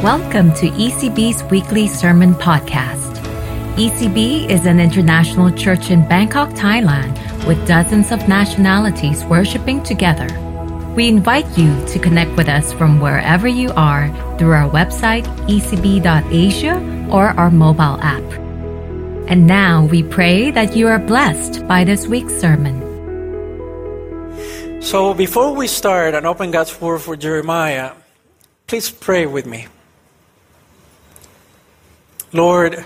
Welcome to ECB's weekly sermon podcast. ECB is an international church in Bangkok, Thailand, with dozens of nationalities worshiping together. We invite you to connect with us from wherever you are through our website, ecb.asia, or our mobile app. And now we pray that you are blessed by this week's sermon. So before we start and open God's Word for Jeremiah, please pray with me. Lord,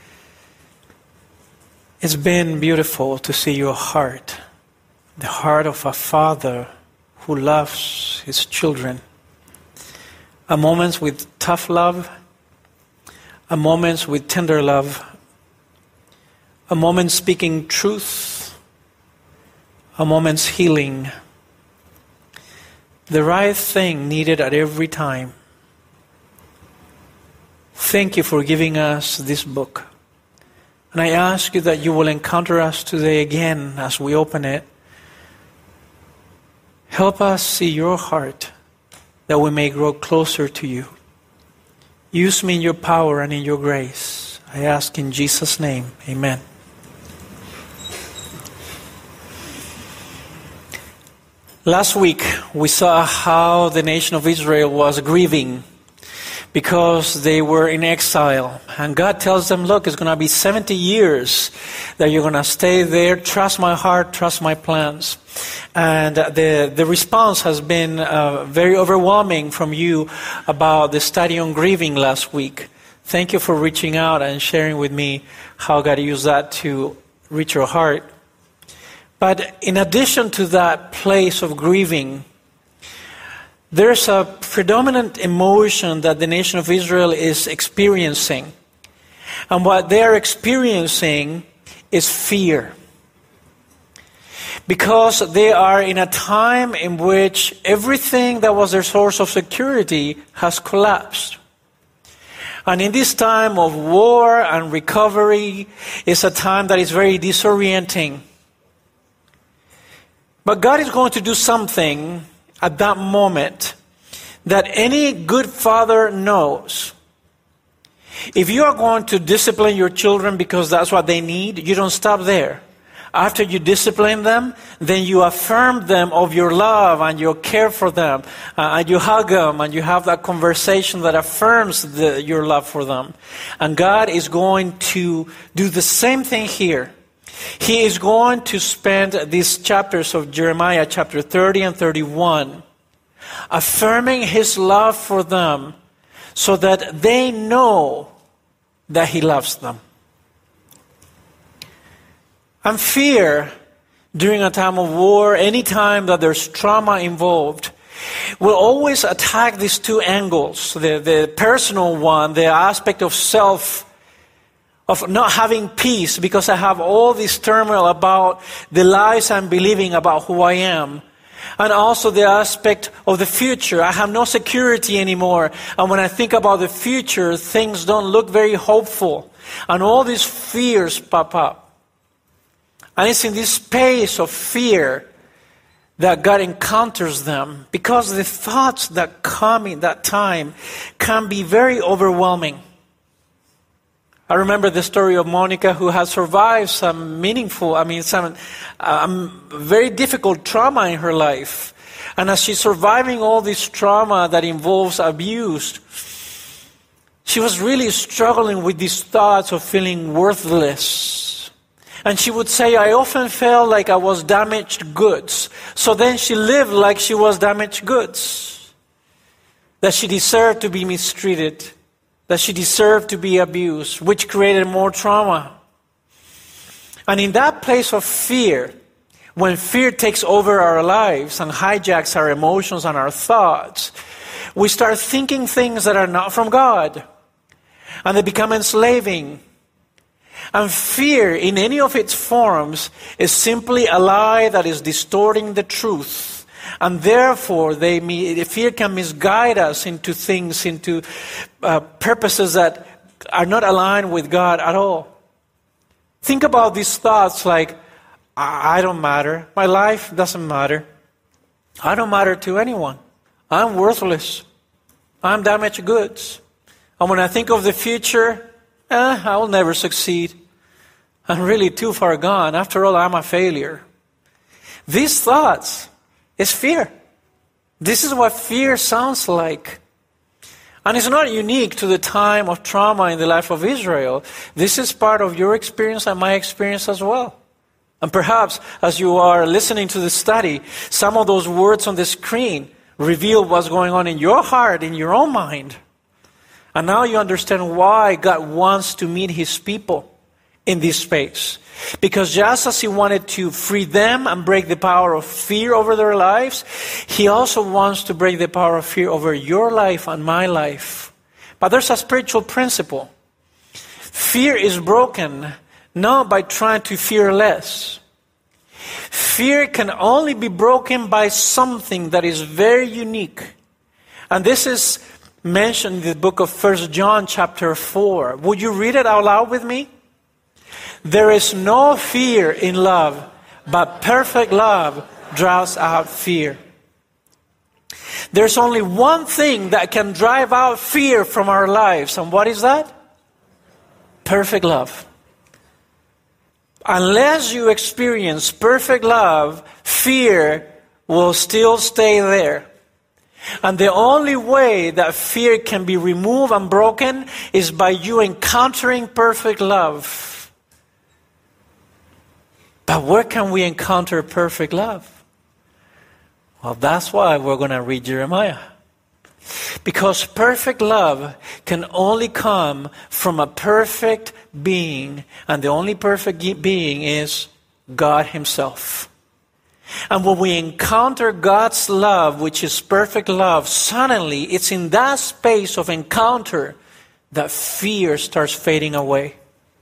it's been beautiful to see your heart, the heart of a father who loves his children. A moments with tough love, a moments with tender love, a moment speaking truth, a moment's healing. The right thing needed at every time. Thank you for giving us this book. And I ask you that you will encounter us today again as we open it. Help us see your heart, that we may grow closer to you. Use me in your power and in your grace. I ask in Jesus' name, amen. Last week, we saw how the nation of Israel was grieving because they were in exile. And God tells them, look, it's going to be 70 years that you're going to stay there. Trust my heart, trust my plans. And the response has been very overwhelming from you about the study on grieving last week. Thank you for reaching out and sharing with me how God used that to reach your heart. But in addition to that place of grieving, there's a predominant emotion that the nation of Israel is experiencing. And what they are experiencing is fear. Because they are in a time in which everything that was their source of security has collapsed. And in this time of war and recovery, is a time that is very disorienting. But God is going to do something at that moment that any good father knows. If you are going to discipline your children because that's what they need, you don't stop there. After you discipline them, then you affirm them of your love and your care for them. And you hug them and you have that conversation that affirms your love for them. And God is going to do the same thing here. He is going to spend these chapters of Jeremiah, chapter 30 and 31, affirming His love for them so that they know that He loves them. And fear during a time of war, any time that there's trauma involved, will always attack these two angles. The personal one, the aspect of self, of not having peace because I have all this turmoil about the lies I'm believing about who I am. And also the aspect of the future. I have no security anymore. And when I think about the future, things don't look very hopeful. And all these fears pop up. And it's in this space of fear that God encounters them. Because the thoughts that come in that time can be very overwhelming. I remember the story of Monica, who has survived some very difficult trauma in her life. And as she's surviving all this trauma that involves abuse, she was really struggling with these thoughts of feeling worthless. And she would say, I often felt like I was damaged goods. So then she lived like she was damaged goods. That she deserved to be mistreated. That she deserved to be abused, which created more trauma. And in that place of fear, when fear takes over our lives and hijacks our emotions and our thoughts, we start thinking things that are not from God. And they become enslaving. And fear, in any of its forms, is simply a lie that is distorting the truth. And therefore, fear can misguide us into things, into purposes that are not aligned with God at all. Think about these thoughts like, I don't matter. My life doesn't matter. I don't matter to anyone. I'm worthless. I'm damaged goods. And when I think of the future, I will never succeed. I'm really too far gone. After all, I'm a failure. These thoughts is fear. This is what fear sounds like. And it's not unique to the time of trauma in the life of Israel. This is part of your experience and my experience as well. And perhaps as you are listening to the study, some of those words on the screen reveal what's going on in your heart, in your own mind. And now you understand why God wants to meet His people in this space. Because just as He wanted to free them and break the power of fear over their lives, He also wants to break the power of fear over your life and my life. But there's a spiritual principle. Fear is broken not by trying to fear less. Fear can only be broken by something that is very unique. And this is mentioned in the book of 1 John chapter 4. Would you read it out loud with me? There is no fear in love, but perfect love drives out fear. There's only one thing that can drive out fear from our lives. And what is that? Perfect love. Unless you experience perfect love, fear will still stay there. And the only way that fear can be removed and broken is by you encountering perfect love. But where can we encounter perfect love? Well, that's why we're going to read Jeremiah. Because perfect love can only come from a perfect being, and the only perfect being is God Himself. And when we encounter God's love, which is perfect love, suddenly it's in that space of encounter that fear starts fading away.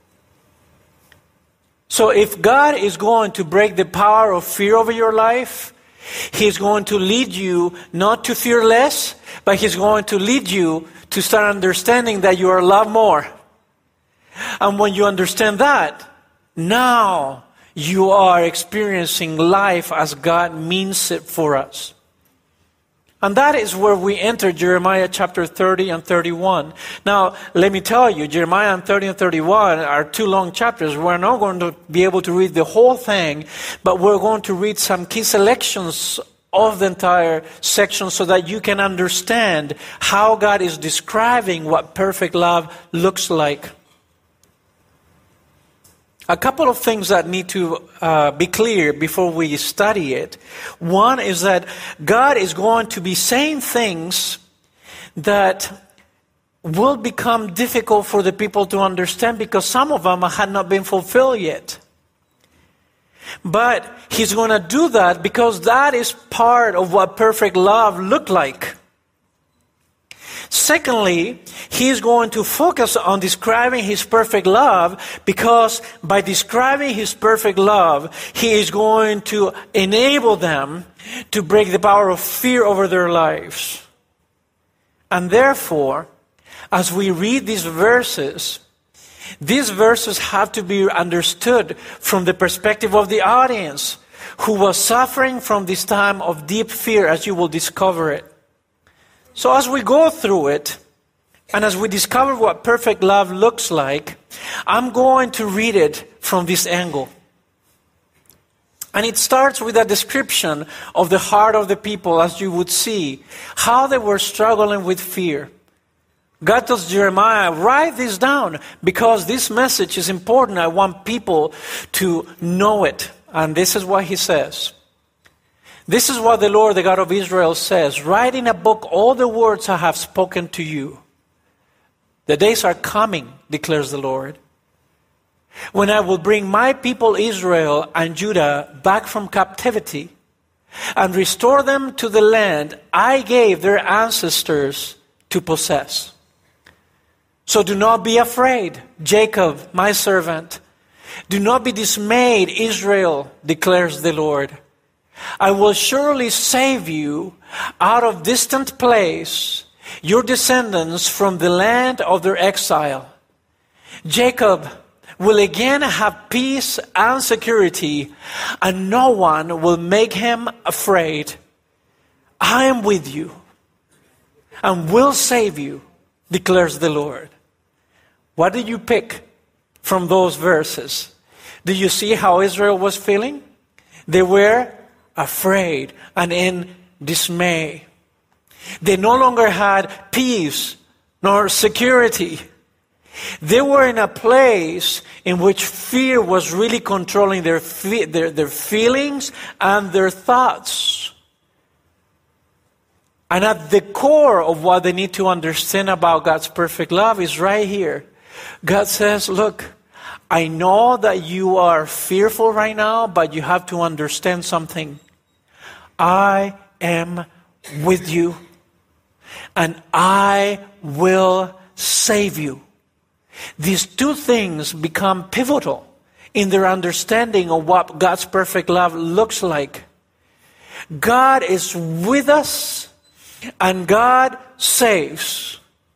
So if God is going to break the power of fear over your life, He's going to lead you not to fear less, but He's going to lead you to start understanding that you are loved more. And when you understand that, now you are experiencing life as God means it for us. And that is where we enter Jeremiah chapter 30 and 31. Now, let me tell you, Jeremiah and 30 and 31 are two long chapters. We're not going to be able to read the whole thing, but we're going to read some key selections of the entire section so that you can understand how God is describing what perfect love looks like. A couple of things that need to be clear before we study it. One is that God is going to be saying things that will become difficult for the people to understand because some of them had not been fulfilled yet. But He's going to do that because that is part of what perfect love looked like. Secondly, He is going to focus on describing His perfect love because by describing His perfect love, He is going to enable them to break the power of fear over their lives. And therefore, as we read these verses have to be understood from the perspective of the audience who was suffering from this time of deep fear, as you will discover it. So as we go through it, and as we discover what perfect love looks like, I'm going to read it from this angle. And it starts with a description of the heart of the people, as you would see, how they were struggling with fear. God tells Jeremiah, write this down, because this message is important. I want people to know it. And this is what He says. This is what the Lord, the God of Israel, says. Write in a book all the words I have spoken to you. The days are coming, declares the Lord, when I will bring my people Israel and Judah back from captivity and restore them to the land I gave their ancestors to possess. So do not be afraid, Jacob, my servant. Do not be dismayed, Israel, declares the Lord. I will surely save you out of distant place, your descendants from the land of their exile. Jacob will again have peace and security, and no one will make him afraid. I am with you and will save you, declares the Lord. What did you pick from those verses? Do you see how Israel was feeling? They were afraid and in dismay. They no longer had peace nor security. They were in a place in which fear was really controlling their feelings and their thoughts. And at the core of what they need to understand about God's perfect love is right here. God says, look, I know that you are fearful right now, but you have to understand something. I am with you, and I will save you. These two things become pivotal in their understanding of what God's perfect love looks like. God is with us, and God saves.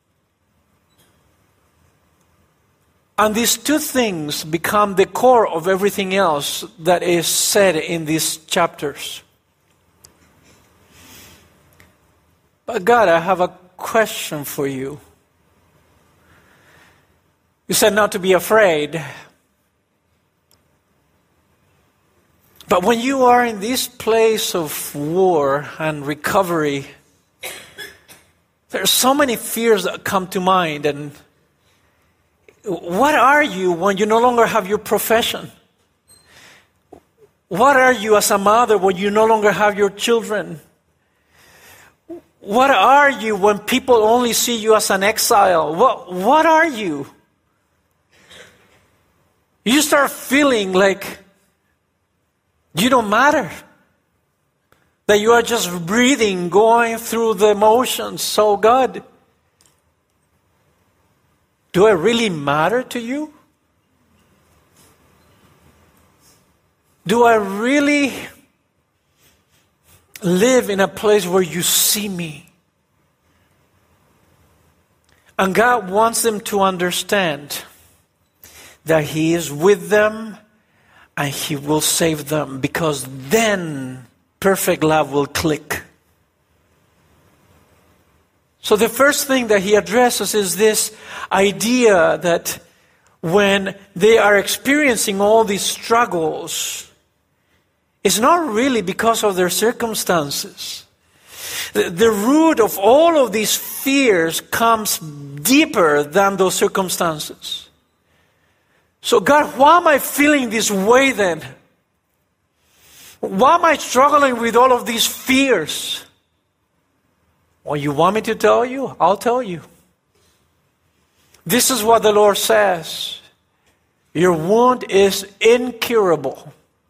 And these two things become the core of everything else that is said in these chapters. But God, I have a question for you. You said not to be afraid. But when you are in this place of war and recovery, there are so many fears that come to mind. And what are you when you no longer have your profession? What are you as a mother when you no longer have your children? What are you when people only see you as an exile? What are you? You start feeling like you don't matter. That you are just breathing, going through the motions. So God, do I really matter to you? Do I really live in a place where you see me? And God wants them to understand that He is with them and He will save them, because then perfect love will click. So the first thing that He addresses is this idea that when they are experiencing all these struggles, it's not really because of their circumstances. The root of all of these fears comes deeper than those circumstances. So God, why am I feeling this way then? Why am I struggling with all of these fears? Well, you want me to tell you? I'll tell you. This is what the Lord says. Your wound is incurable.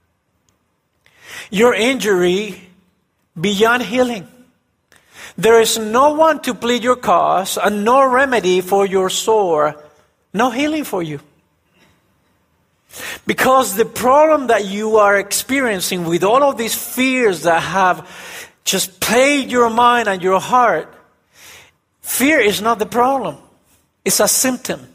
Your injury beyond healing. There is no one to plead your cause and no remedy for your sore. No healing for you. Because the problem that you are experiencing with all of these fears that have just plagued your mind and your heart, fear is not the problem. It's a symptom.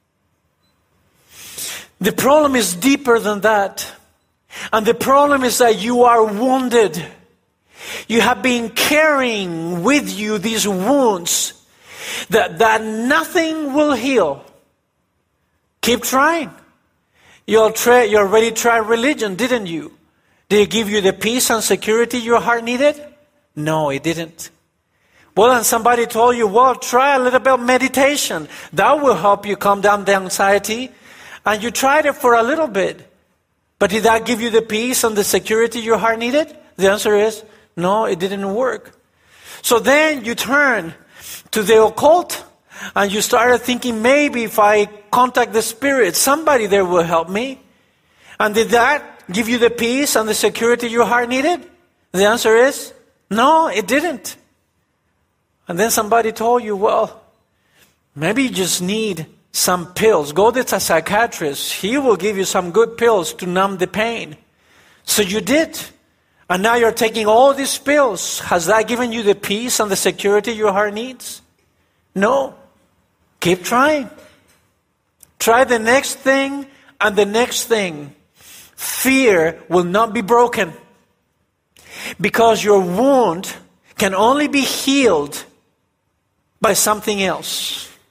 The problem is deeper than that. And the problem is that you are wounded. You have been carrying with you these wounds that nothing will heal. Keep trying. You already tried religion, didn't you? Did it give you the peace and security your heart needed? No, it didn't. Well, and somebody told you, well, try a little bit of meditation. That will help you calm down the anxiety. And you tried it for a little bit. But did that give you the peace and the security your heart needed? The answer is, no, it didn't work. So then you turn to the occult and you started thinking, maybe if I contact the spirit, somebody there will help me. And did that give you the peace and the security your heart needed? The answer is, no, it didn't. And then somebody told you, well, maybe you just need some pills. Go to a psychiatrist. He will give you some good pills to numb the pain. So you did. And now you're taking all these pills. Has that given you the peace and the security your heart needs? No. Keep trying. Try the next thing and the next thing. Fear will not be broken. Because your wound can only be healed by something else.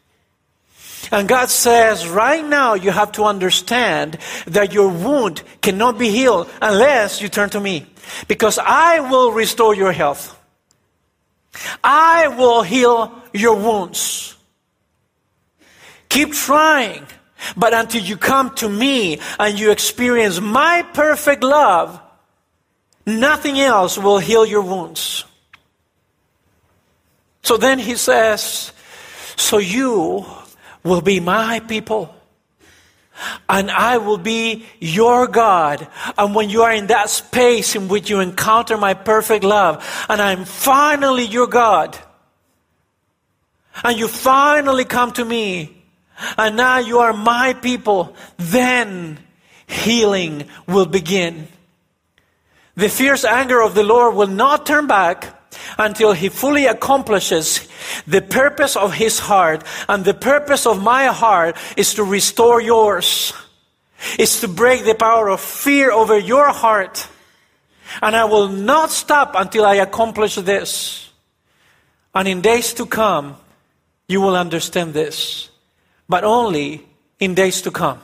And God says, right now you have to understand that your wound cannot be healed unless you turn to me. Because I will restore your health. I will heal your wounds. Keep trying. But until you come to me and you experience my perfect love, nothing else will heal your wounds. So then he says, so you will be my people, and I will be your God. And when you are in that space in which you encounter my perfect love, and I'm finally your God, and you finally come to me, and now you are my people, then healing will begin. The fierce anger of the Lord will not turn back until he fully accomplishes the purpose of his heart. And the purpose of my heart is to restore yours. It's to break the power of fear over your heart. And I will not stop until I accomplish this. And in days to come, you will understand this. But only in days to come.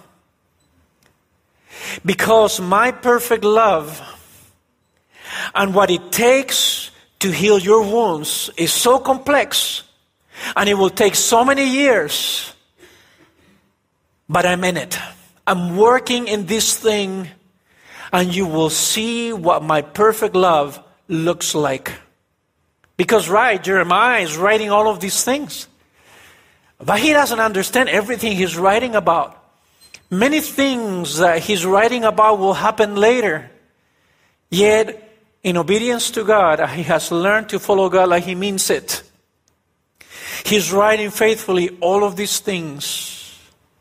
Because my perfect love and what it takes to heal your wounds is so complex, and it will take so many years. But I'm in it. I'm working in this thing, and you will see what my perfect love looks like. Because Jeremiah is writing all of these things. But he doesn't understand everything he's writing about. Many things that he's writing about will happen later. Yet, in obedience to God, he has learned to follow God like he means it. He's writing faithfully all of these things.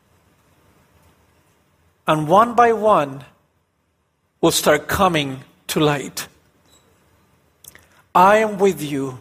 And one by one will start coming to light. I am with you,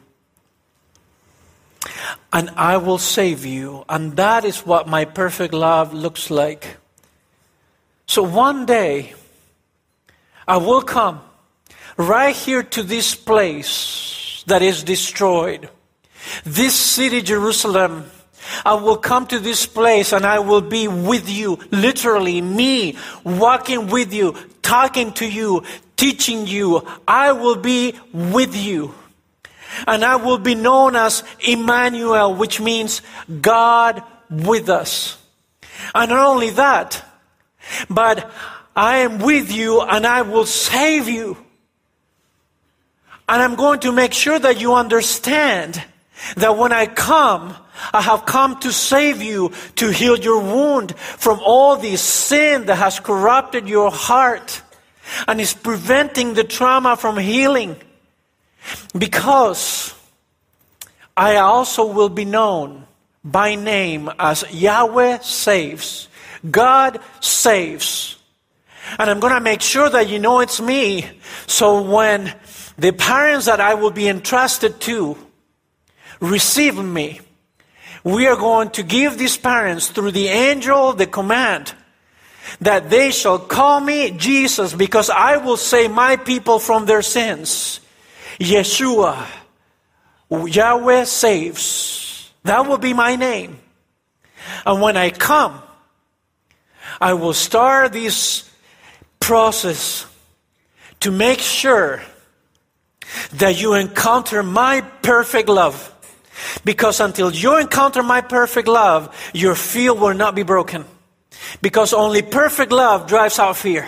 and I will save you. And that is what my perfect love looks like. So one day, I will come right here to this place that is destroyed. This city, Jerusalem. I will come to this place and I will be with you. Literally, me walking with you, talking to you, teaching you. I will be with you. And I will be known as Emmanuel, which means God with us. And not only that, but I am with you and I will save you. And I'm going to make sure that you understand that when I come, I have come to save you, to heal your wound from all this sin that has corrupted your heart and is preventing the trauma from healing. Because I also will be known by name as Yahweh saves. God saves. And I'm going to make sure that you know it's me. So when the parents that I will be entrusted to receive me, we are going to give these parents through the angel the command that they shall call me Jesus, because I will save my people from their sins. Yeshua, Yahweh saves. That will be my name. And when I come, I will start this process to make sure that you encounter my perfect love. Because until you encounter my perfect love, your field will not be broken. Because only perfect love drives out fear.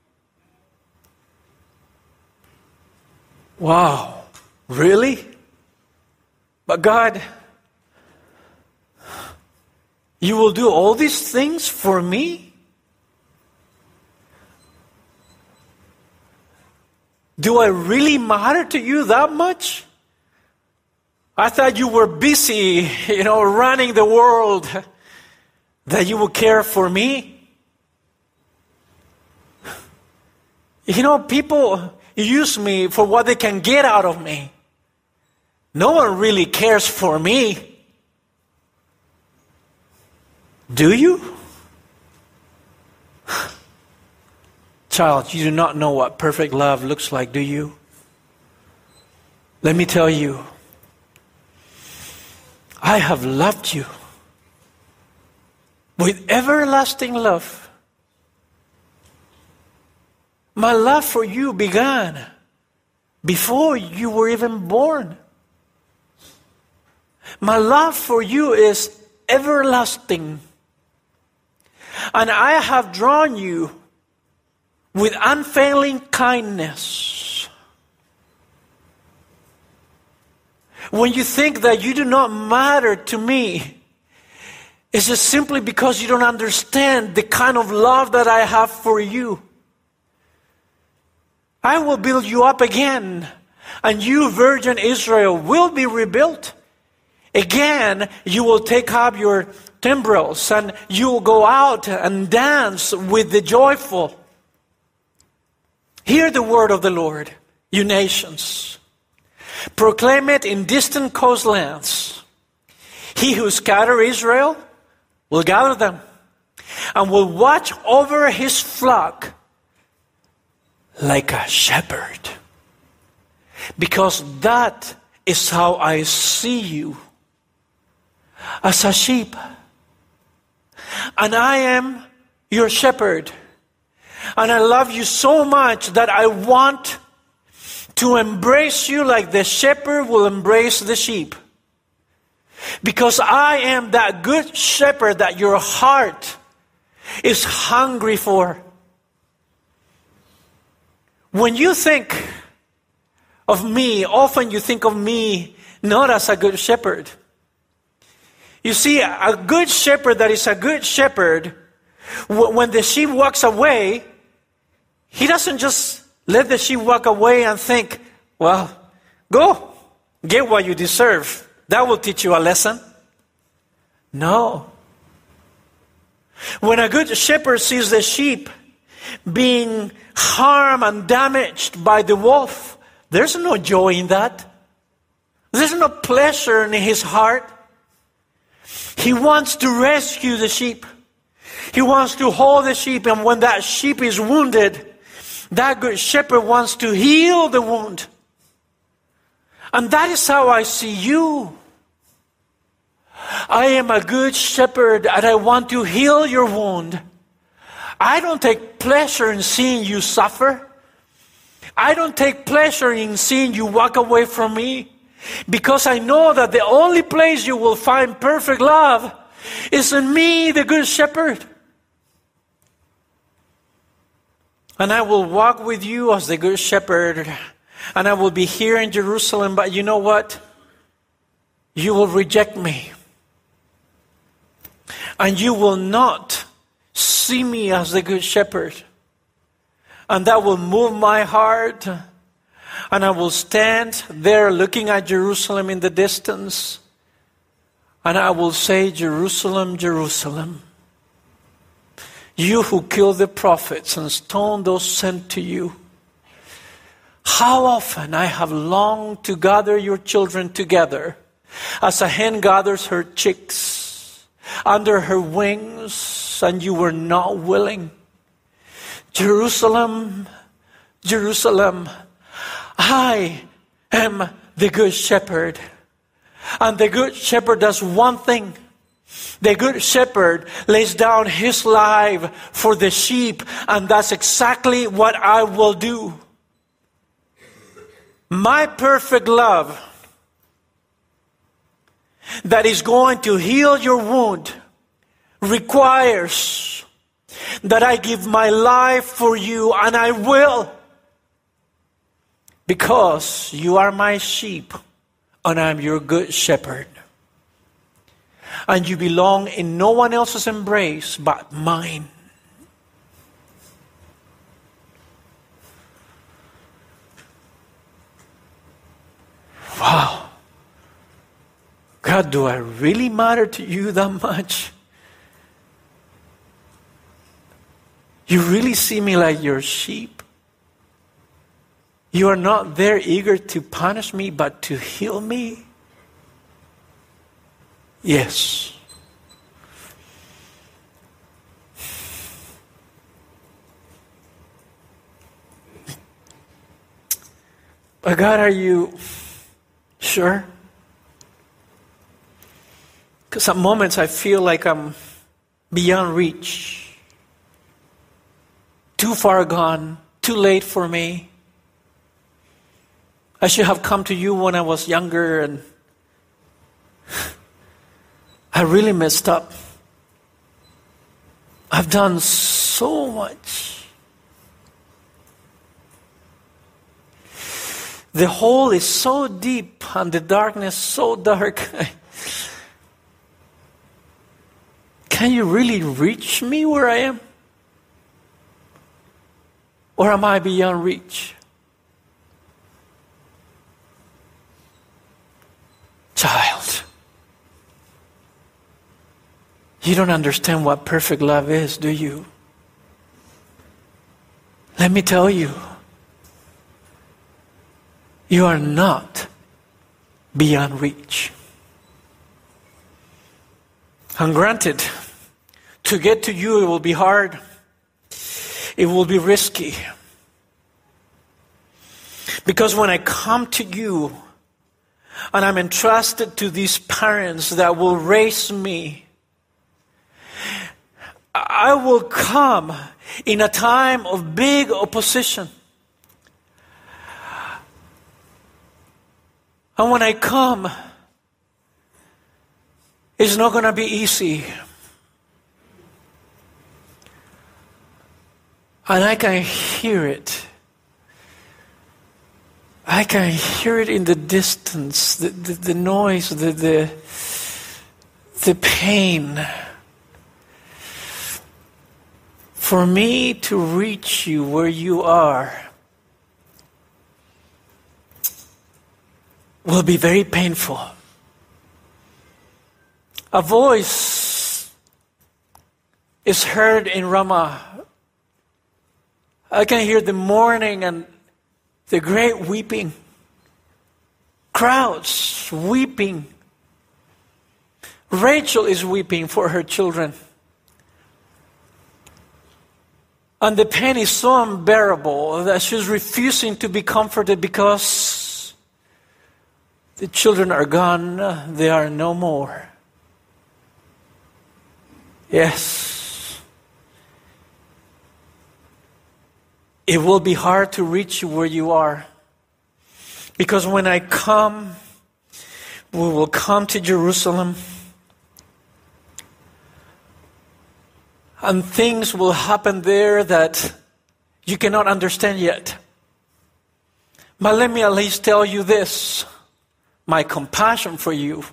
Wow, really? But God, you will do all these things for me? Do I really matter to you that much? I thought you were busy, running the world, that you would care for me. People use me for what they can get out of me. No one really cares for me. Do you? Child, you do not know what perfect love looks like, do you? Let me tell you. I have loved you with everlasting love. My love for you began before you were even born. My love for you is everlasting. And I have drawn you with unfailing kindness. When you think that you do not matter to me, it's just simply because you don't understand the kind of love that I have for you. I will build you up again, and you, virgin Israel, will be rebuilt. Again, you will take up your timbrels, and you will go out and dance with the joyful. Hear the word of the Lord, you nations. Proclaim it in distant coastlands. He who scattered Israel will gather them and will watch over his flock like a shepherd. Because that is how I see you, as a sheep. And I am your shepherd. And I love you so much that I want to embrace you like the shepherd will embrace the sheep. Because I am that good shepherd that your heart is hungry for. When you think of me, often you think of me not as a good shepherd. You see, a good shepherd that is a good shepherd, when the sheep walks away, he doesn't just let the sheep walk away and think, well, go, get what you deserve. That will teach you a lesson. No. When a good shepherd sees the sheep being harmed and damaged by the wolf, there's no joy in that. There's no pleasure in his heart. He wants to rescue the sheep. He wants to hold the sheep, and when that sheep is wounded, that good shepherd wants to heal the wound. And that is how I see you. I am a good shepherd, and I want to heal your wound. I don't take pleasure in seeing you suffer. I don't take pleasure in seeing you walk away from me, because I know that the only place you will find perfect love is in me, the good shepherd. And I will walk with you as the good shepherd, and I will be here in Jerusalem, but you know what? You will reject me. And you will not see me as the good shepherd. And that will move my heart. And I will stand there looking at Jerusalem in the distance. And I will say, Jerusalem, Jerusalem, you who killed the prophets and stoned those sent to you, how often I have longed to gather your children together as a hen gathers her chicks under her wings, and you were not willing. Jerusalem, Jerusalem, I am the good shepherd. And the good shepherd does one thing. The good shepherd lays down his life for the sheep, and that's exactly what I will do. My perfect love that is going to heal your wound requires that I give my life for you, and I will, because you are my sheep and I'm your good shepherd. And you belong in no one else's embrace but mine. Wow. God, do I really matter to you that much? You really see me like your sheep? You are not there eager to punish me, but to heal me? Yes. But God, are you sure? Because at moments I feel like I'm beyond reach. Too far gone, too late for me. I should have come to you when I was younger, and I really messed up. I've done so much. The hole is so deep and the darkness so dark. Can you really reach me where I am? Or am I beyond reach? Child, you don't understand what perfect love is, do you? Let me tell you, you are not beyond reach. And granted, to get to you, it will be hard. It will be risky. Because when I come to you, and I'm entrusted to these parents that will raise me, I will come in a time of big opposition. And when I come, it's not going to be easy. And I can hear it. I can hear it in the distance, the noise, the pain. For me to reach you where you are will be very painful. A voice is heard in Ramah. I can hear the mourning and the great weeping. Crowds weeping. Rachel is weeping for her children. And the pain is so unbearable that she's refusing to be comforted because the children are gone. They are no more. Yes. It will be hard to reach you where you are. Because when I come, we will come to Jerusalem. And things will happen there that you cannot understand yet. But let me at least tell you this. My compassion for you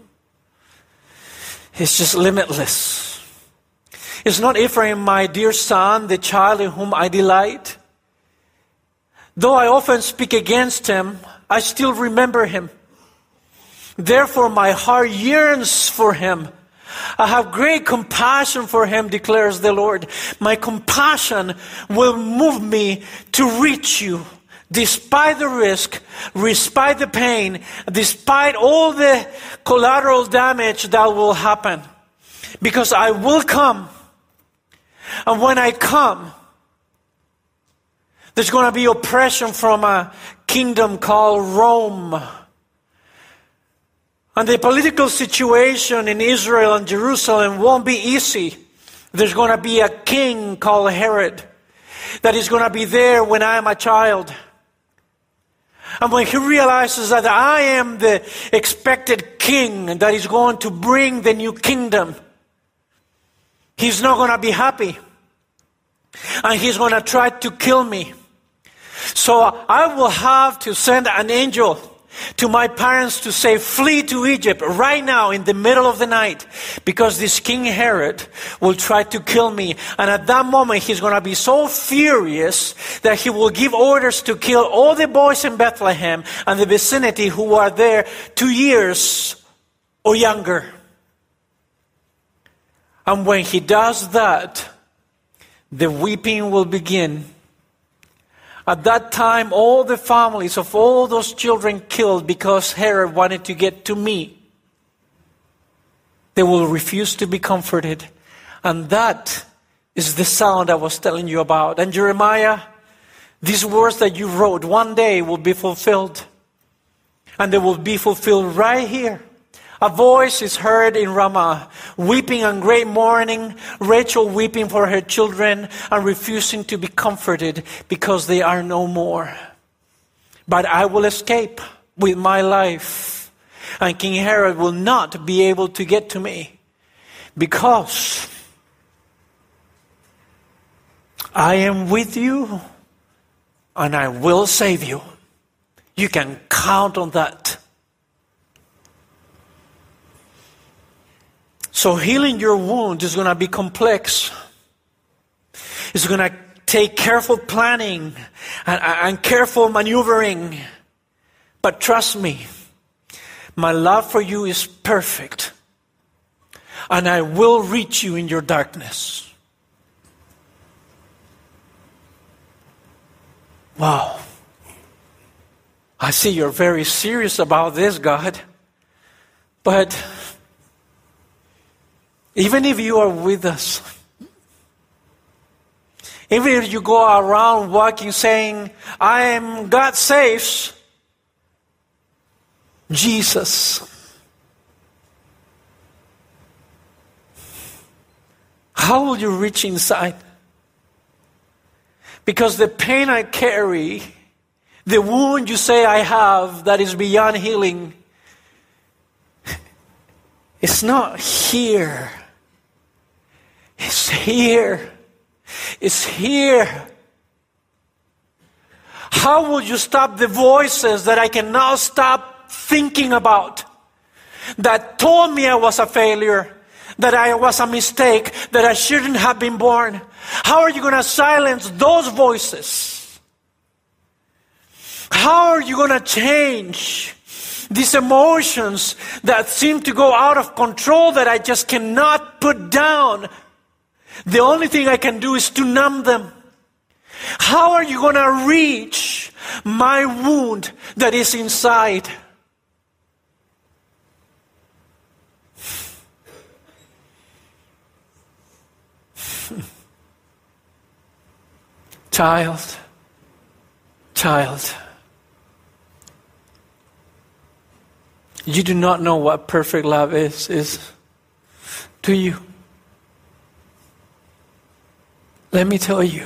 is just limitless. It's not Ephraim, my dear son, the child in whom I delight. Though I often speak against him, I still remember him. Therefore my heart yearns for him. I have great compassion for him, declares the Lord. My compassion will move me to reach you, despite the risk, despite the pain, despite all the collateral damage that will happen. Because I will come. And when I come, there's going to be oppression from a kingdom called Rome. And the political situation in Israel and Jerusalem won't be easy. There's going to be a king called Herod that is going to be there when I am a child. And when he realizes that I am the expected king that is going to bring the new kingdom, he's not going to be happy. And he's going to try to kill me. So I will have to send an angel to my parents to say, flee to Egypt right now in the middle of the night, because this King Herod will try to kill me. And at that moment he's going to be so furious that he will give orders to kill all the boys in Bethlehem and the vicinity who are there 2 years or younger. And when he does that, the weeping will begin. At that time, all the families of all those children killed because Herod wanted to get to me, they will refuse to be comforted. And that is the sound I was telling you about. And Jeremiah, these words that you wrote one day will be fulfilled. And they will be fulfilled right here A voice is heard in Ramah, weeping and great mourning, Rachel weeping for her children and refusing to be comforted because they are no more. But I will escape with my life, and King Herod will not be able to get to me, because I am with you and I will save you. You can count on that. So healing your wound is going to be complex. It's going to take careful planning and careful maneuvering. But trust me, my love for you is perfect. And I will reach you in your darkness. Wow. I see you're very serious about this, God. But even if you are with us, even if you go around walking saying, I am God saves, Jesus, how will you reach inside? Because the pain I carry, the wound you say I have that is beyond healing, it's not here. It's here. It's here. How will you stop the voices that I can now stop thinking about, that told me I was a failure, that I was a mistake, that I shouldn't have been born? How are you going to silence those voices? How are you going to change these emotions that seem to go out of control that I just cannot put down? The only thing I can do is to numb them. How are you going to reach my wound that is inside? Child, you do not know what perfect love is, do you? Let me tell you,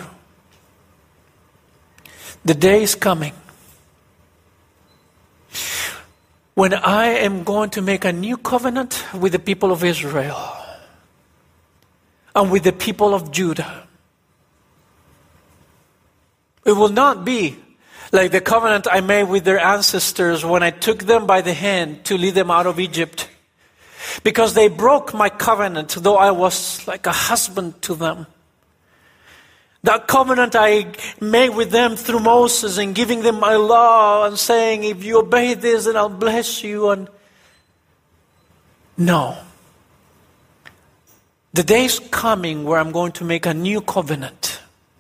the day is coming when I am going to make a new covenant with the people of Israel and with the people of Judah. It will not be like the covenant I made with their ancestors when I took them by the hand to lead them out of Egypt. Because they broke my covenant, though I was like a husband to them. That covenant I made with them through Moses and giving them my law and saying, if you obey this, then I'll bless you. And no. The day is coming where I'm going to make a new covenant.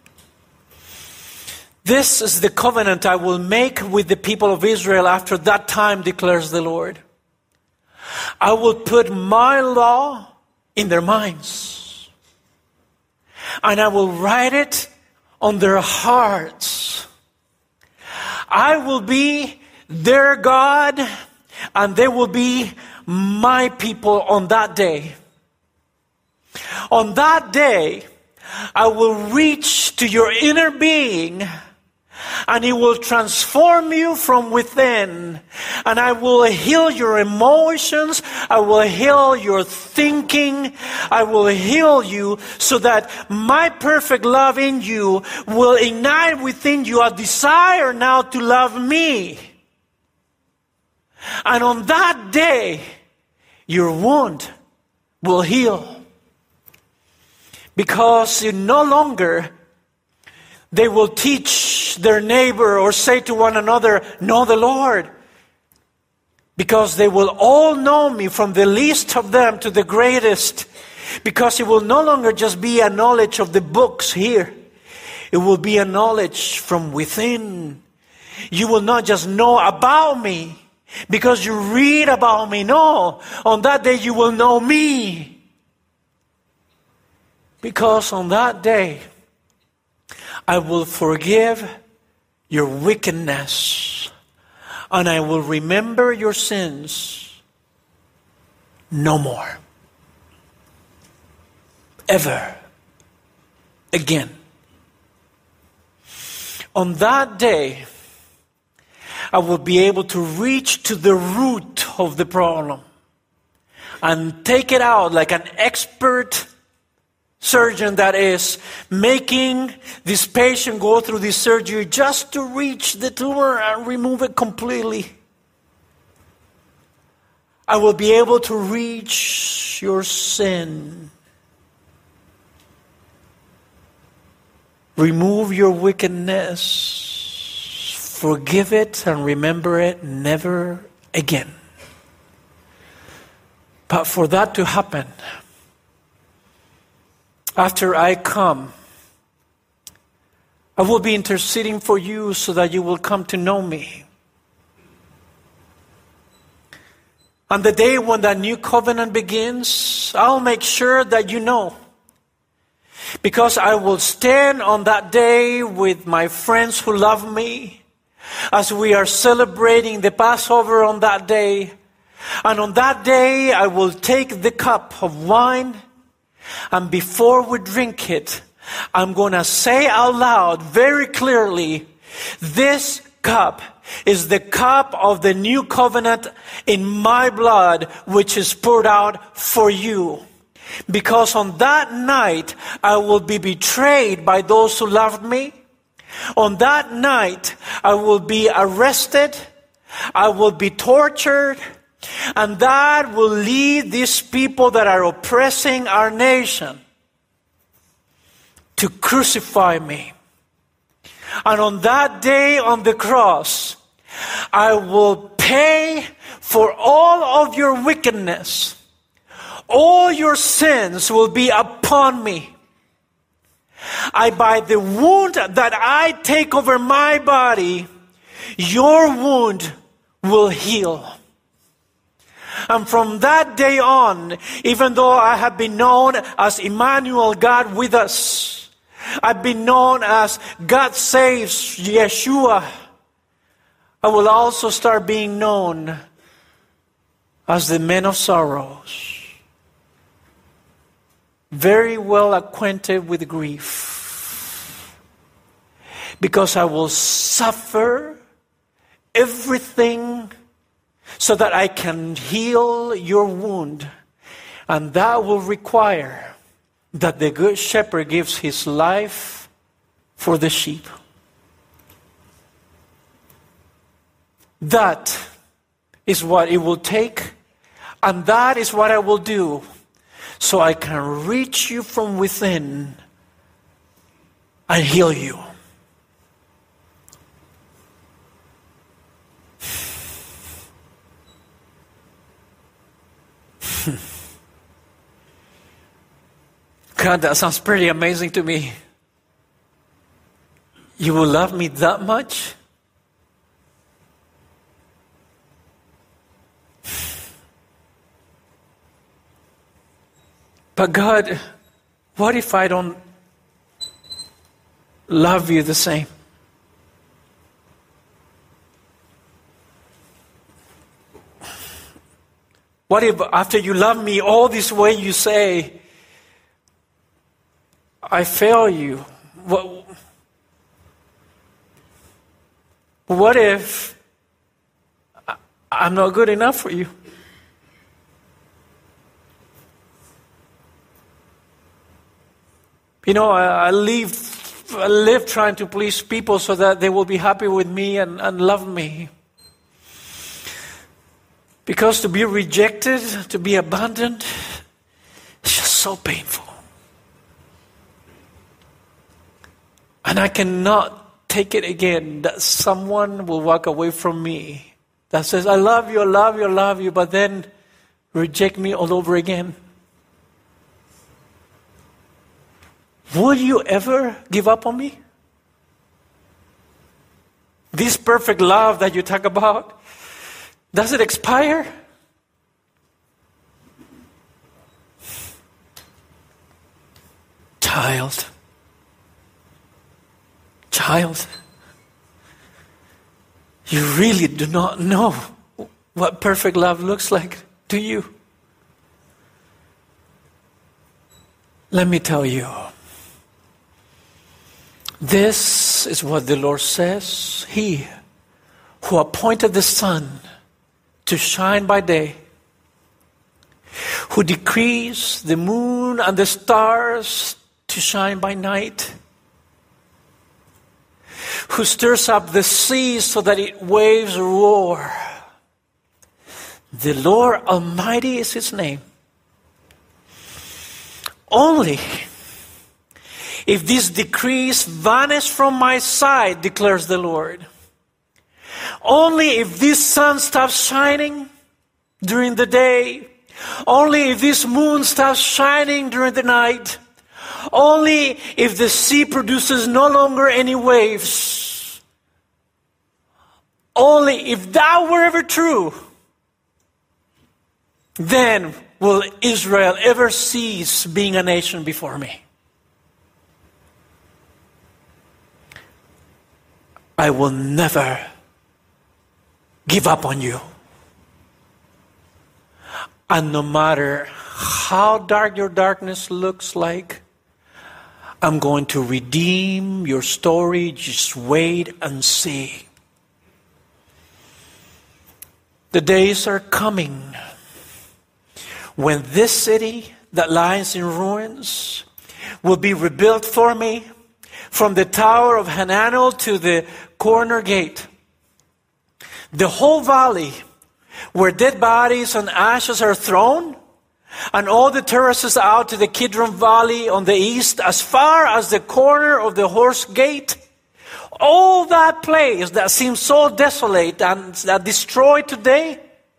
This is the covenant I will make with the people of Israel after that time, declares the Lord. I will put my law in their minds, and I will write it on their hearts. I will be their God, and they will be my people on that day. On that day, I will reach to your inner being, and it will transform you from within. And I will heal your emotions. I will heal your thinking. I will heal you so that my perfect love in you will ignite within you a desire now to love me. And on that day, your wound will heal. Because you no longer they will teach their neighbor or say to one another, know the Lord. Because they will all know me, from the least of them to the greatest. Because it will no longer just be a knowledge of the books here. It will be a knowledge from within. You will not just know about me because you read about me. No, on that day you will know me. Because on that day, I will forgive your wickedness, and I will remember your sins no more. Ever again. On that day, I will be able to reach to the root of the problem and take it out like an expert surgeon that is making this patient go through this surgery just to reach the tumor and remove it completely. I will be able to reach your sin. Remove your wickedness. Forgive it and remember it never again. But for that to happen, after I come, I will be interceding for you so that you will come to know me. On the day when that new covenant begins, I'll make sure that you know. Because I will stand on that day with my friends who love me as we are celebrating the Passover on that day. And on that day, I will take the cup of wine, and before we drink it, I'm going to say out loud very clearly, this cup is the cup of the new covenant in my blood, which is poured out for you. Because on that night, I will be betrayed by those who loved me. On that night, I will be arrested. I will be tortured. And that will lead these people that are oppressing our nation to crucify me. And on that day on the cross, I will pay for all of your wickedness. All your sins will be upon me. By the wound that I take over my body, your wound will heal. And from that day on, even though I have been known as Emmanuel, God with us, I've been known as God saves, Yeshua, I will also start being known as the man of sorrows. Very well acquainted with grief. Because I will suffer everything so that I can heal your wound. And that will require that the good shepherd gives his life for the sheep. That is what it will take, and that is what I will do, so I can reach you from within and heal you. God, that sounds pretty amazing to me. You will love me that much? But God, what if I don't love you the same? What if after you love me all this way you say, I fail you? What if I'm not good enough for you? You know, I live trying to please people so that they will be happy with me and love me. Because to be rejected, to be abandoned, it's just so painful. And I cannot take it again that someone will walk away from me that says, I love you, I love you, I love you, but then reject me all over again. Will you ever give up on me? This perfect love that you talk about, does it expire? Child, you really do not know what perfect love looks like, do you? Let me tell you, this is what the Lord says. He who appointed the sun to shine by day, who decrees the moon and the stars to shine by night, who stirs up the sea so that its waves roar. The Lord Almighty is His name. Only if these decrees vanish from my sight, declares the Lord. Only if this sun stops shining during the day, only if this moon stops shining during the night, only if the sea produces no longer any waves, only if that were ever true, then will Israel ever cease being a nation before me. I will never give up on you. And no matter how dark your darkness looks like, I'm going to redeem your story. Just wait and see. The days are coming when this city that lies in ruins will be rebuilt for me, from the tower of Hananel to the corner gate. The whole valley where dead bodies and ashes are thrown, and all the terraces out to the Kidron Valley on the east, as far as the corner of the horse gate, all that place that seems so desolate and destroyed today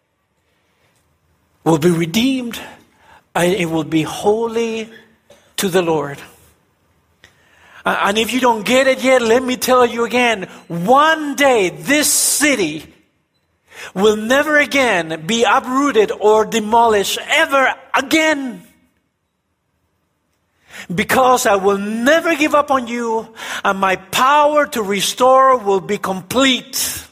will be redeemed, and it will be holy to the Lord. And if you don't get it yet, let me tell you again, one day this city will never again be uprooted or demolished ever again. Because I will never give up on you, and my power to restore will be complete.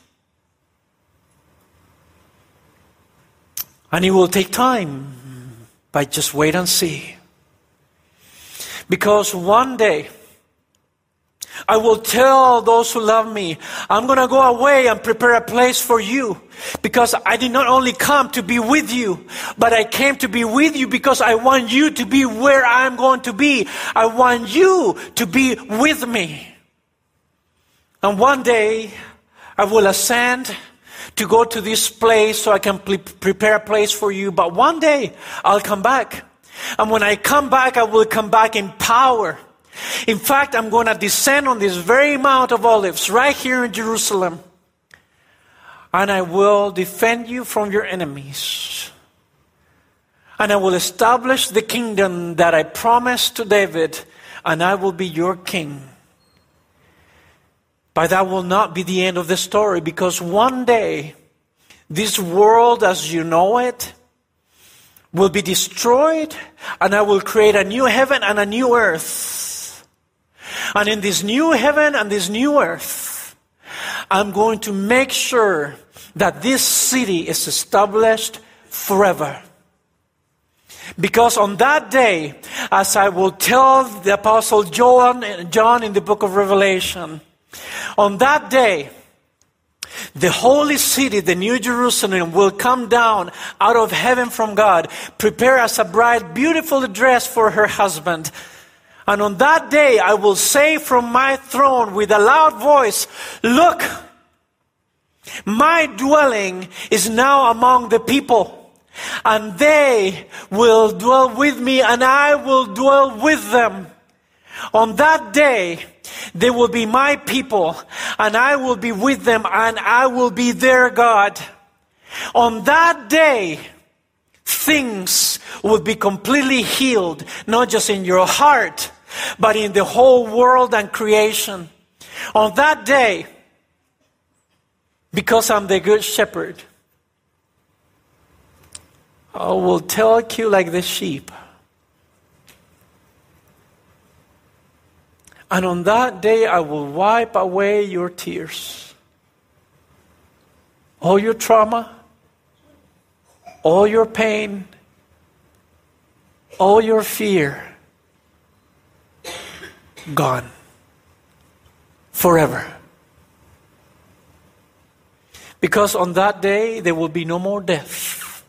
And it will take time, but just wait and see. Because one day, I will tell those who love me, I'm going to go away and prepare a place for you. Because I did not only come to be with you, but I came to be with you because I want you to be where I'm going to be. I want you to be with me. And one day, I will ascend to go to this place so I can prepare a place for you. But one day, I'll come back. And when I come back, I will come back in power. In fact, I'm going to descend on this very Mount of Olives right here in Jerusalem. And I will defend you from your enemies. And I will establish the kingdom that I promised to David, and I will be your king. But that will not be the end of the story, because one day, this world as you know it will be destroyed, and I will create a new heaven and a new earth. And in this new heaven and this new earth, I'm going to make sure that this city is established forever. Because on that day, as I will tell the Apostle John in the book of Revelation, on that day, the holy city, the New Jerusalem, will come down out of heaven from God, prepare as a bride beautifully dressed for her husband. And on that day, I will say from my throne with a loud voice, look, my dwelling is now among the people, and they will dwell with me, and I will dwell with them. On that day, they will be my people, and I will be with them, and I will be their God. On that day, things will be completely healed, not just in your heart, but in the whole world and creation. On that day, because I'm the good shepherd, I will take you like the sheep. And on that day, I will wipe away your tears. All your trauma, all your pain, all your fear, gone. Forever. Because on that day, there will be no more death.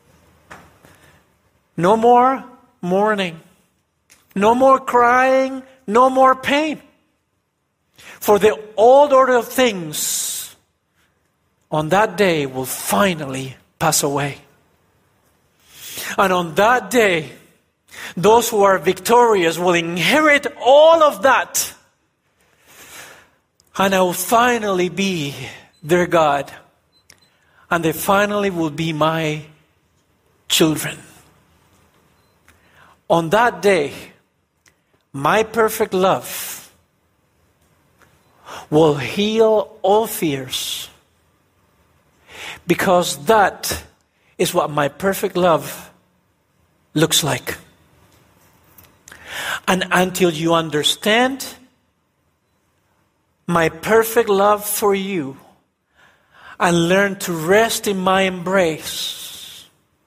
No more mourning. No more crying. No more pain. For the old order of things on that day will finally pass away. And on that day, those who are victorious will inherit all of that. And I will finally be their God. And they finally will be my children. On that day, my perfect love will heal all fears. Because that is what my perfect love looks like. And until you understand my perfect love for you and learn to rest in my embrace,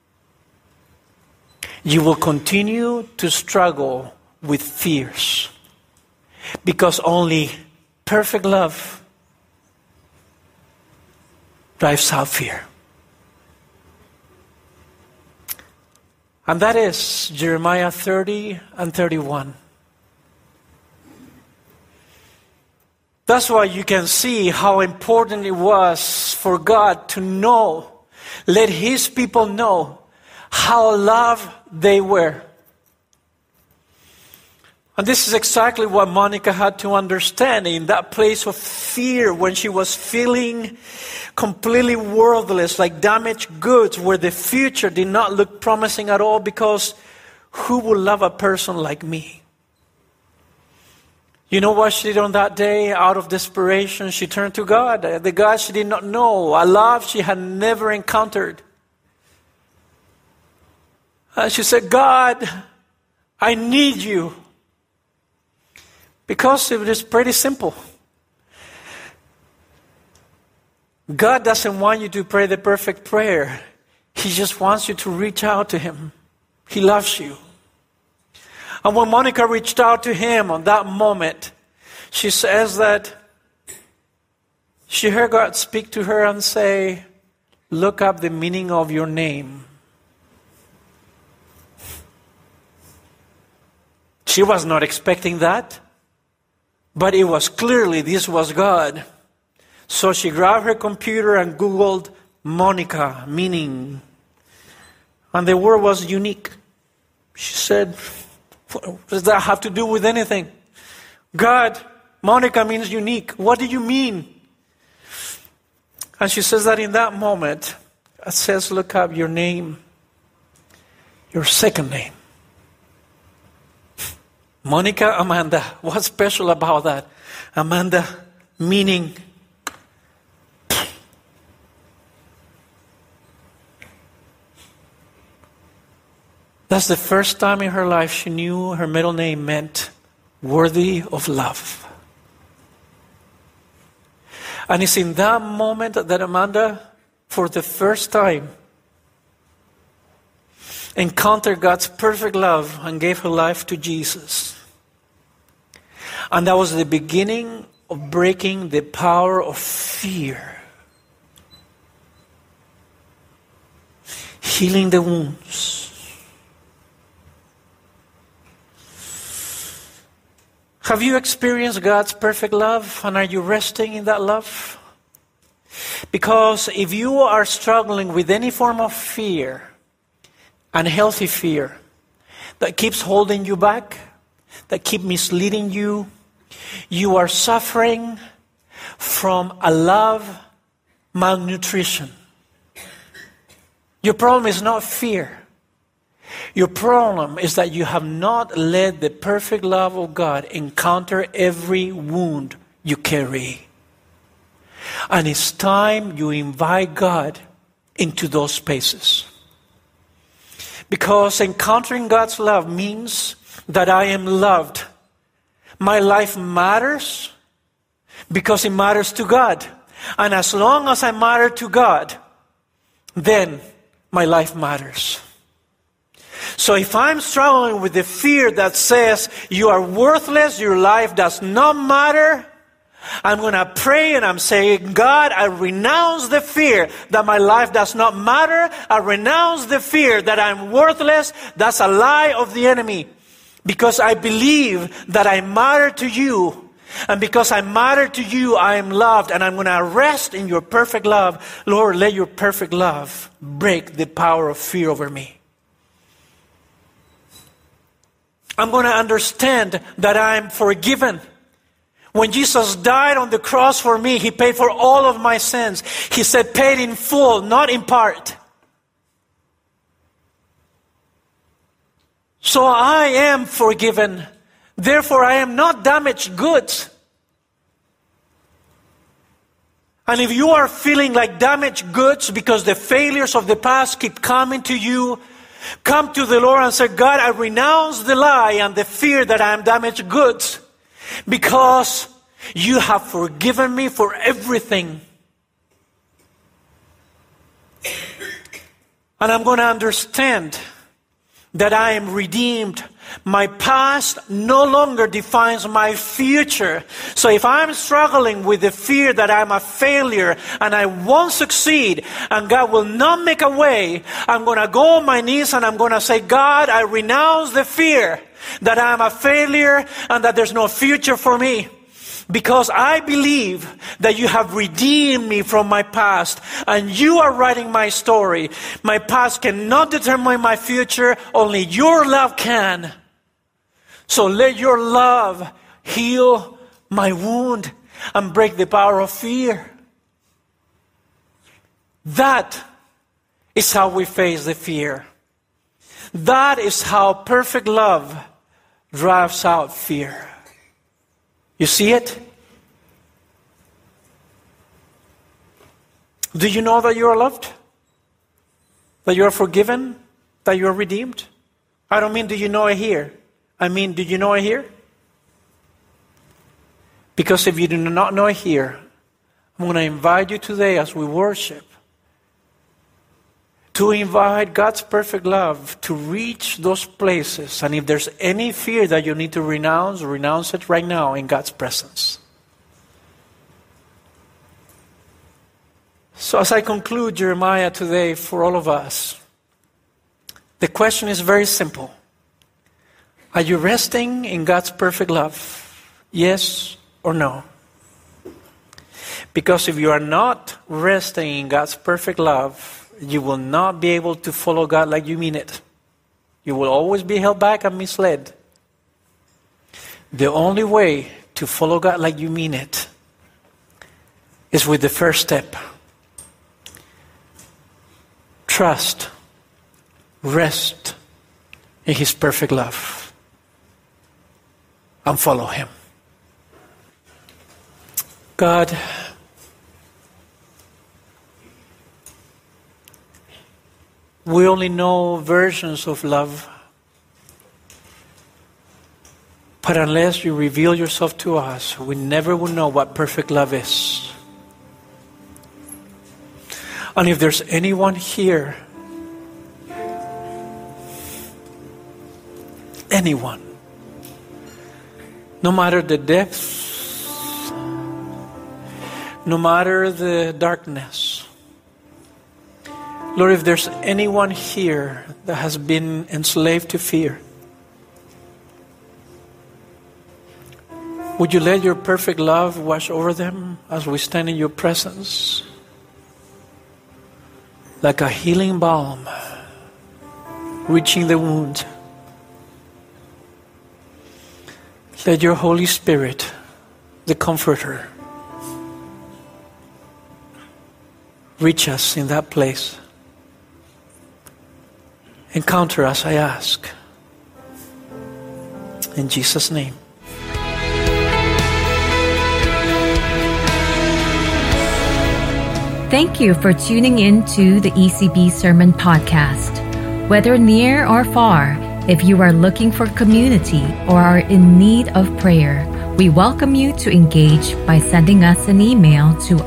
you will continue to struggle with fears. Because only perfect love drives out fear. And that is Jeremiah 30 and 31. That's why you can see how important it was for God to know, let His people know how loved they were. And this is exactly what Monica had to understand in that place of fear when she was feeling completely worthless, like damaged goods, where the future did not look promising at all, because who would love a person like me? You know what she did on that day? Out of desperation, she turned to God, the God she did not know, a love she had never encountered. And she said, God, I need you. Because it is pretty simple. God doesn't want you to pray the perfect prayer. He just wants you to reach out to Him. He loves you. And when Monica reached out to Him on that moment, she says that she heard God speak to her and say, look up the meaning of your name. She was not expecting that. But it was clearly this was God. So she grabbed her computer and Googled Monica, meaning. And the word was unique. She said, what does that have to do with anything? God, Monica means unique. What do you mean? And she says that in that moment, it says, look up your name, your second name. Monica, Amanda. What's special about that? Amanda, meaning. That's the first time in her life she knew her middle name meant worthy of love. And it's in that moment that Amanda, for the first time, encountered God's perfect love and gave her life to Jesus. And that was the beginning of breaking the power of fear. Healing the wounds. Have you experienced God's perfect love, and are you resting in that love? Because if you are struggling with any form of fear, unhealthy fear, that keeps holding you back, that keep misleading you, you are suffering from a love malnutrition. Your problem is not fear. Your problem is that you have not let the perfect love of God encounter every wound you carry. And it's time you invite God into those spaces. Because encountering God's love means that I am loved. My life matters because it matters to God. And as long as I matter to God, then my life matters. So if I'm struggling with the fear that says you are worthless, your life does not matter, I'm going to pray and I'm saying, God, I renounce the fear that my life does not matter. I renounce the fear that I'm worthless. That's a lie of the enemy. Because I believe that I matter to you. And because I matter to you, I am loved. And I'm going to rest in your perfect love. Lord, let your perfect love break the power of fear over me. I'm going to understand that I'm forgiven. When Jesus died on the cross for me, He paid for all of my sins. He said, paid in full, not in part. So I am forgiven. Therefore, I am not damaged goods. And if you are feeling like damaged goods because the failures of the past keep coming to you, come to the Lord and say, God, I renounce the lie and the fear that I am damaged goods. Because you have forgiven me for everything. And I'm going to understand that I am redeemed. My past no longer defines my future. So if I'm struggling with the fear that I'm a failure and I won't succeed and God will not make a way, I'm going to go on my knees and I'm going to say, God, I renounce the fear that I'm a failure and that there's no future for me. Because I believe that you have redeemed me from my past and you are writing my story. My past cannot determine my future. Only your love can. So let your love heal my wound and break the power of fear. That is how we face the fear. That is how perfect love drives out fear. You see it? Do you know that you are loved? That you are forgiven? That you are redeemed? I don't mean do you know it here. I mean, do you know it here? Because if you do not know it here, I'm going to invite you today as we worship to invite God's perfect love to reach those places. And if there's any fear that you need to renounce it right now in God's presence. So as I conclude Jeremiah today for all of us, the question is very simple. Are you resting in God's perfect love? Yes or no? Because if you are not resting in God's perfect love, you will not be able to follow God like you mean it. You will always be held back and misled. The only way to follow God like you mean it is with the first step. Trust, rest in His perfect love, and follow Him. God, we only know versions of love. But unless you reveal yourself to us, we never will know what perfect love is. And if there's anyone here, anyone, no matter the depths, no matter the darkness, Lord, if there's anyone here that has been enslaved to fear, would you let your perfect love wash over them as we stand in your presence? Like a healing balm, reaching the wound. Let your Holy Spirit, the Comforter, reach us in that place. Encounter us, I ask. In Jesus' name. Thank you for tuning in to the ECB Sermon Podcast. Whether near or far, if you are looking for community or are in need of prayer, we welcome you to engage by sending us an email to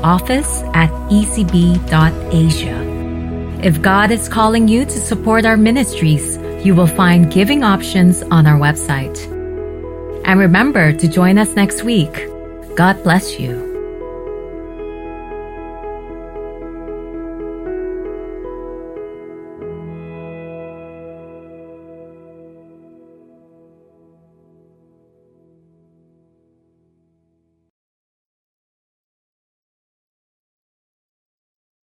office@ecb.asia. If God is calling you to support our ministries, You will find giving options on our website. And remember to join us next week. God bless you.